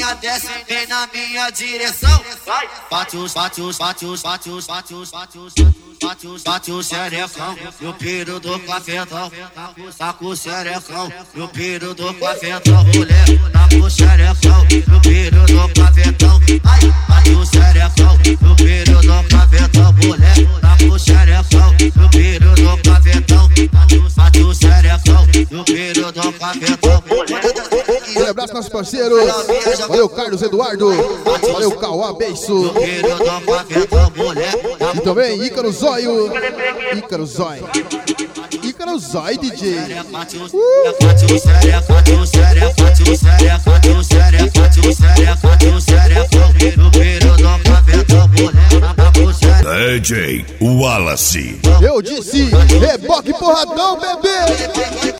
novinha desce, vem na minha direção. Bate o xerecão, e o piro do cafetão. Saca o xerecão, e o piro do cafetão. Mulher, saca o xerecão, e o piro do cafetão. Bate o xerecão, e o piro do cafetão. Mulher, saca o xerecão, e o piro do cafetão. Bate o xerecão, e o piro do cafetão. Um abraço, nossos parceiros. Valeu, Carlos Eduardo. Valeu, Cauã Beiço. E também Ícaro Zóio. Ícaro Zóio. Ícaro Zóio, DJ. DJ Wallace. Eu disse, reboque porradão, bebê.